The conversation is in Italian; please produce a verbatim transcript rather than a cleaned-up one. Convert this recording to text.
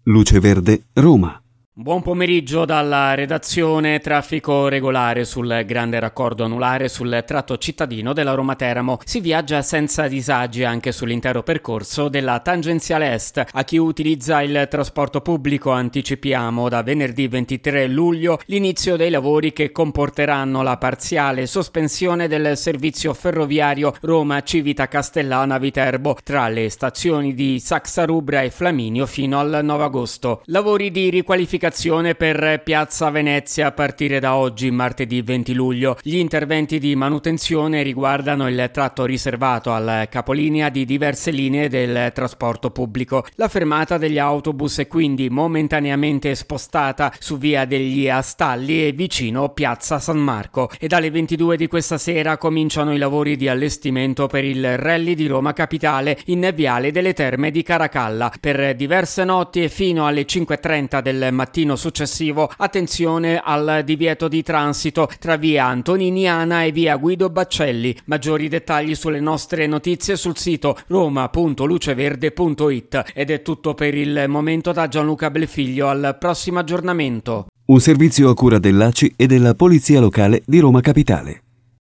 Luce Verde, Roma. Buon pomeriggio dalla redazione. Traffico regolare sul grande raccordo anulare sul tratto cittadino della Roma-Teramo. Si viaggia senza disagi anche sull'intero percorso della tangenziale est. A chi utilizza il trasporto pubblico anticipiamo da venerdì ventitré luglio l'inizio dei lavori che comporteranno la parziale sospensione del servizio ferroviario Roma-Civita-Castellana-Viterbo tra le stazioni di Saxa-Rubra e Flaminio fino al nove agosto. Lavori di riqualificazione per Piazza Venezia a partire da oggi, martedì venti luglio. Gli interventi di manutenzione riguardano il tratto riservato al capolinea di diverse linee del trasporto pubblico. La fermata degli autobus è quindi momentaneamente spostata su via degli Astalli e vicino Piazza San Marco. E dalle ventidue di questa sera cominciano i lavori di allestimento per il rally di Roma Capitale in viale delle Terme di Caracalla. Per diverse notti e fino alle cinque e trenta del mattino successivo, attenzione al divieto di transito tra via Antoniniana e via Guido Baccelli. Maggiori dettagli sulle nostre notizie sul sito roma punto luceverde punto it. Ed è tutto per il momento da Gianluca Belfiglio. Al prossimo aggiornamento. Un servizio a cura dell'A C I e della Polizia Locale di Roma Capitale.